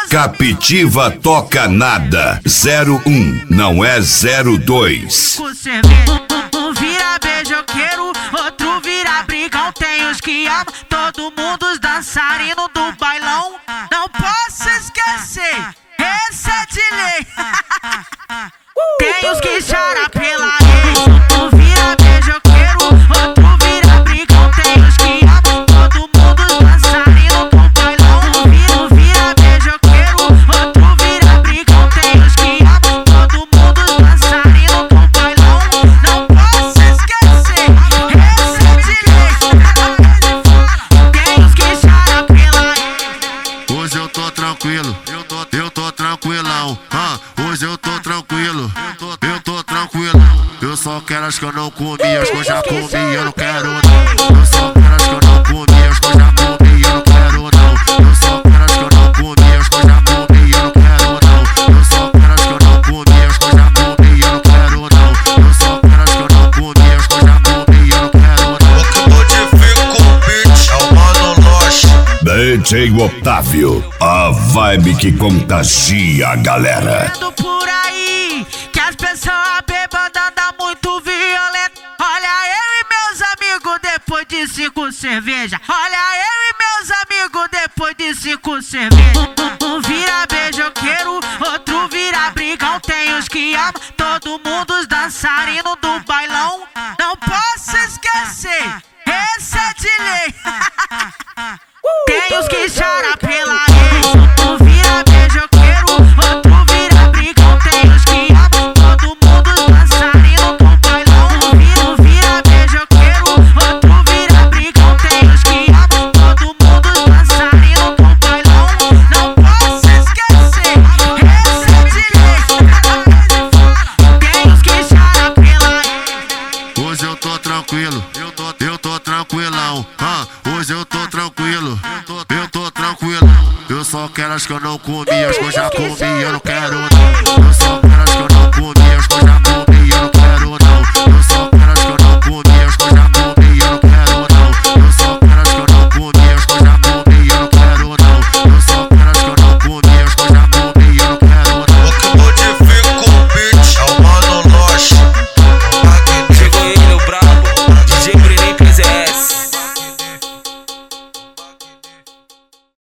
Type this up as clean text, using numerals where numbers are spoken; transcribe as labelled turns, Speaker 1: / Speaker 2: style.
Speaker 1: Captiva toca nada. 01, não é 02.
Speaker 2: Um vira beijoqueiro, outro vira brigão. Tem os que amam, todo mundo os dançarinos do bailão. Não posso esquecer, esse é de lei. Tem os que choram pela ex. Um vira beijoqueiro, outro vira brigão. Tem os que amam, todo mundo os dançarinos do bailão. Um vira beijoqueiro, outro vira brigão. Tem os que amam, todo mundo os dançarinos do bailão. Não posso esquecer, esse é de lei. Tem os que choram pela ex.
Speaker 3: Hoje eu tô tranquilo, eu tô tranquilão. Hoje eu tô tranquilo, eu tô tranquilo. Eu só quero as que eu não comi, as que eu já comi, eu não quero não. Eu só quero as que eu não comi, as que eu já comi, eu não quero não. Eu só quero as que eu não comi, as que eu já comi, eu não quero não. Eu só quero as que eu não comi, as que eu já comi, eu não quero não. Eu só quero as que eu não comi, as que eu já comi, eu não quero não.
Speaker 4: O que modifica o beat é o Mano Loche.
Speaker 1: DJ Otávio, a vibe que contagia a galera.
Speaker 2: Por aí, que as pessoas bêbadas andam muito violento. Olha eu e meus amigos depois de 5 cervejas. Olha eu e meus amigos depois de 5 cervejas. Um vira beijoqueiro, outro vira brigão. Tem os que amam, todo mundo os dançarinos do bailão. Não posso esquecer, esse é de lei. Tem os que choram pela ex. Um vira beijoqueiro, outro vira brigão. Tem os que amam, todo mundo os dançarinos do bailão. Um vira beijoqueiro, outro vira brigão. Tem os que amam, todo mundo os dançarinos do bailão. Não posso esquecer, esse é de lei. Tem os que choram pela ex.
Speaker 3: Hoje eu tô tranquilo, eu tô tranquilão. Hoje eu tô tranquilo, eu tô tranquilo. Eu só quero as que eu não comi, as que eu já comi, eu não quero não.